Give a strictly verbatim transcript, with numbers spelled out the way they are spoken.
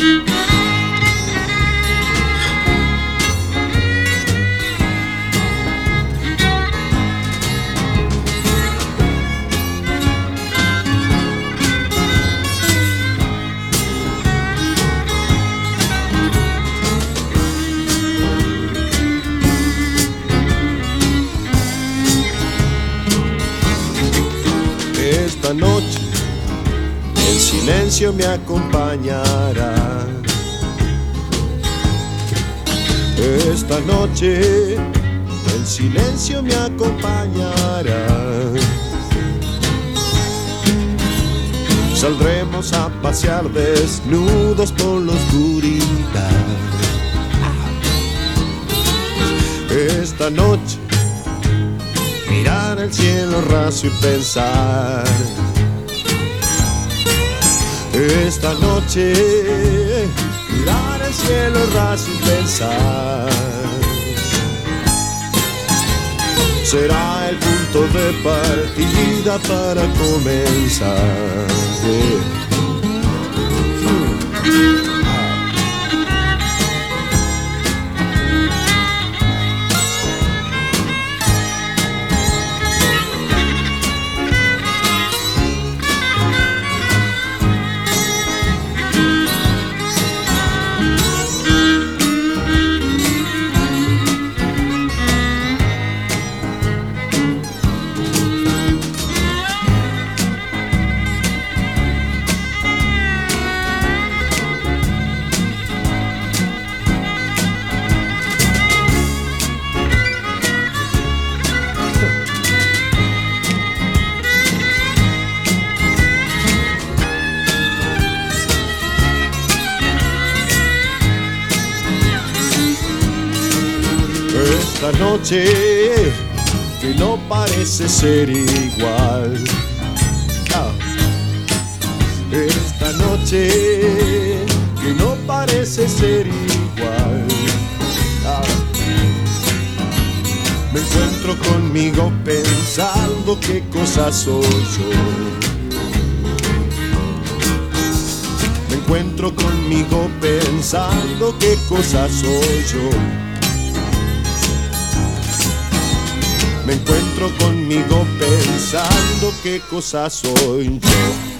Esta noche el silencio me acompañará. Esta noche el silencio me acompañará. Saldremos a pasear desnudos por la oscuridad. Esta noche mirar el cielo raso y pensar. Esta noche mirar el cielo raso y pensar. Será el punto de partida para comenzar. Esta noche que no parece ser igual. Ah. Esta noche que no parece ser igual. Ah. Me encuentro conmigo pensando qué cosa soy yo. Me encuentro conmigo pensando qué cosa soy yo. Me encuentro conmigo pensando qué cosa soy yo.